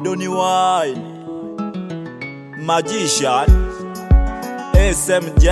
Donny Wine, Magician, SMJ.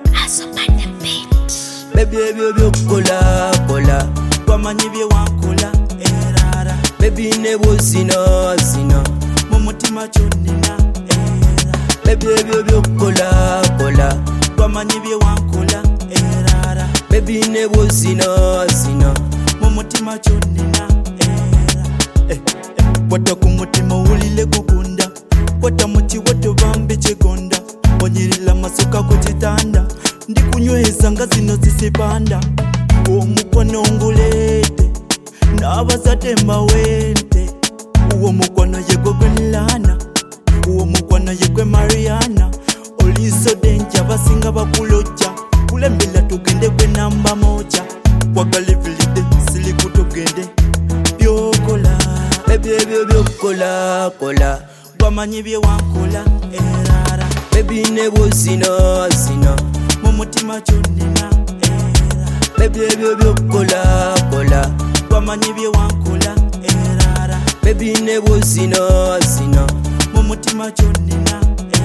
Baby, baby, kola, kola. Wamanyi bye wankola erara. Baby, nebo zina, zina. Mumutima kyonnina era. Baby, baby, kola, kola. Wamanyi bye wankola erara. Baby, nebo zina, zina. Mumutima kyonnina era. Wata ku mutima owulire gugunda. Wata muti wato bambi kyegonda. Onyirira masuka ku kitanda. Ndikunyweza nga zino zisipanda. Omukwano nguleete n'abazadde mbawente. Uwo mukwano ye gwe Gwenlana, uwo mukwano ye gwe Mariana. Oliiso denja basinga bakulojja. Kulembera tugende gwe namba moja. Kwagala evilide sili kutugende byokola. Baby, baby, kola, kola. Wamanyi bye wankola erara. Baby, nebo zina, zina. Mumutima kyonnina era. Baby, baby, kola, kola. Wamanyi bye wankola erara. Baby, nebo zina, zina. Mumutima kyonnina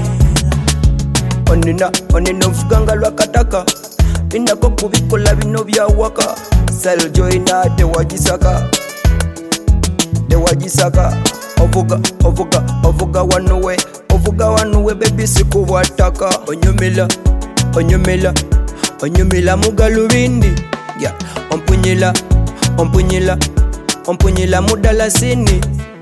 era. Onina nfuganga lwakataka. Indako kubikola bino byawaka. Sel joina tewagisaka. Tewagisaka. Ovuga wanuwe. Ovuga wanuwe baby sikubwataka. Onyumila mugalubindi. Yeah. Ompunyila mudalasini.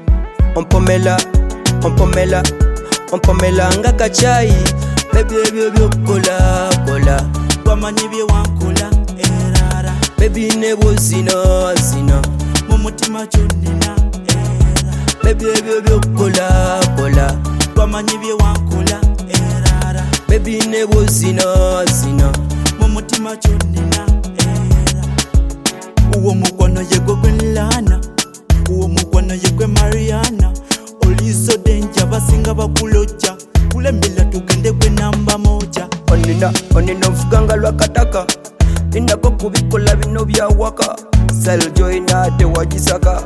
Ompomela nga kachai. Baby, baby, kola, kola. Wamanyi bye wankola erara. Baby, nebo zina, zina. Mumutima kyonnina era. Baby, baby, kola, kola. Wamanyi bye wankola erara. Baby, nebo zina, zina. Mumutima kyonnina era. Uwo mukwano ye gwe Gwenlana, uwo mukwano ye gwe Mariana. Oliiso denja basinga bakulojja. Kulembera tugende gwe namba moja. Onina nfuganga lwakataka. Indako kubikola bino byawaka. Sel joina tewagisaka.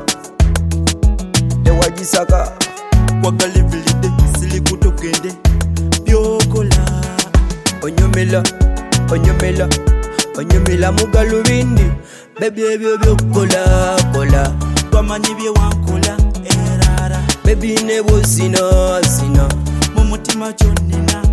Kwagala evilide sili kutugende byokola. Onyumila mugalubindi. Baby, baby, kola, kola. Wamanyi bye wankola erara. Baby, nebo zina, zina. Mumutima kyonnina